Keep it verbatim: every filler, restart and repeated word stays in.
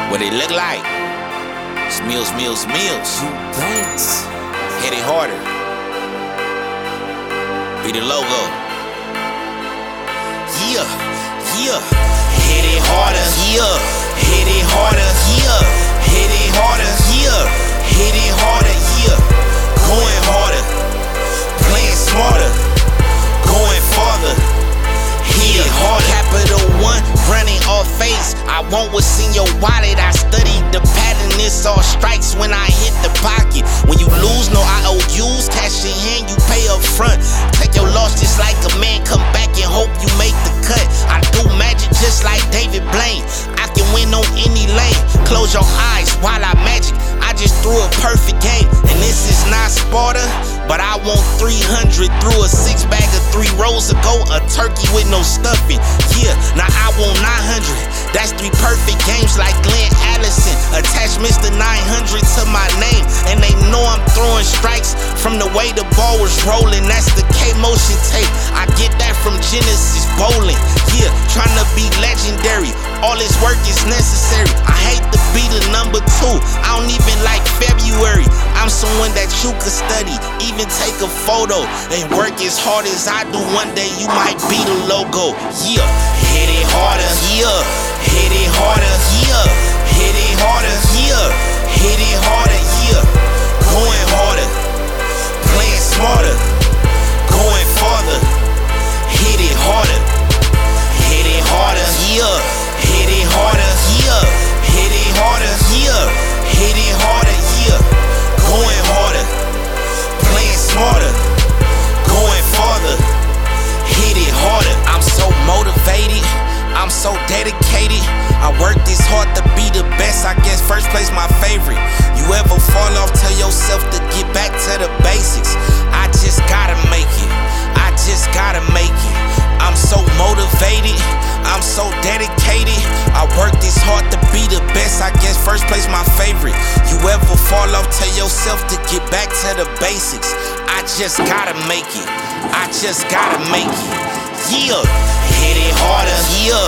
What it look like? It's meals, meals, meals. Thanks. Hit it harder. Be the logo. Yeah, yeah. Hit it harder. Yeah. Hit it harder. Yeah. Hit it harder. Yeah. Hit it harder. Yeah. Going harder. Playing smarter. Going farther. Hit it harder. Capital One running off face. I want what's in your wallet. I studied the pattern. It's all strikes when I hit the pocket. When you lose, no I O Us. Cash in hand, you pay up front. Take your loss just like a man. Come back and hope you make the cut. I do magic just like David Blaine. I can win on any lane. Close your eyes while I magic. I just threw a perfect game. And this is not Sparta, but I want three hundred. Threw a six bag of three rows ago. A turkey with no stuffing. Yeah, now I want nine hundred. That's three perfect games like Glenn Allison. Attach Mister nine hundred to my name. And they know I'm throwing strikes from the way the ball was rolling. That's the K-Motion tape. I get that from Genesis Bowling. Yeah, trying to be legendary. All this work is necessary. I hate to be the number two. I don't even like February. I'm someone that you could study, even take a photo, and work as hard as I do. One day you might be the logo. Yeah, hit it harder. Yeah, hit it harder. Yeah, hit it harder. Yeah, hit it harder. Yeah, going harder, playing smarter, going farther. Hit it harder. Hit it harder. Yeah, hit it harder. Yeah, hit it harder. Yeah, hit it harder. Yeah, going harder, playing smarter, going farther. Hit it harder. I'm so motivated, I'm so dedicated. I work this hard to be the best. I guess first place my favorite. You ever fall off, tell yourself to get back to the basics. I just gotta make it, I just gotta make it. I'm so motivated, I'm so dedicated. I work this hard to be the best. I guess first place my favorite. You ever fall off, tell yourself to get back to the basics. I just gotta make it, I just gotta make it. Yeah, hit it harder. Yeah,